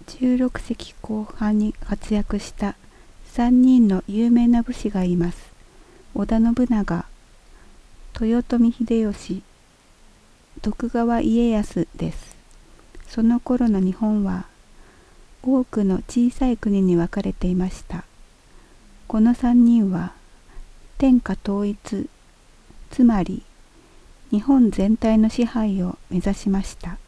16世紀後半に活躍した3人の有名な武士がいます。織田信長、豊臣秀吉、徳川家康です。その頃の日本は多くの小さい国に分かれていました。この3人は天下統一、つまり日本全体の支配を目指しました。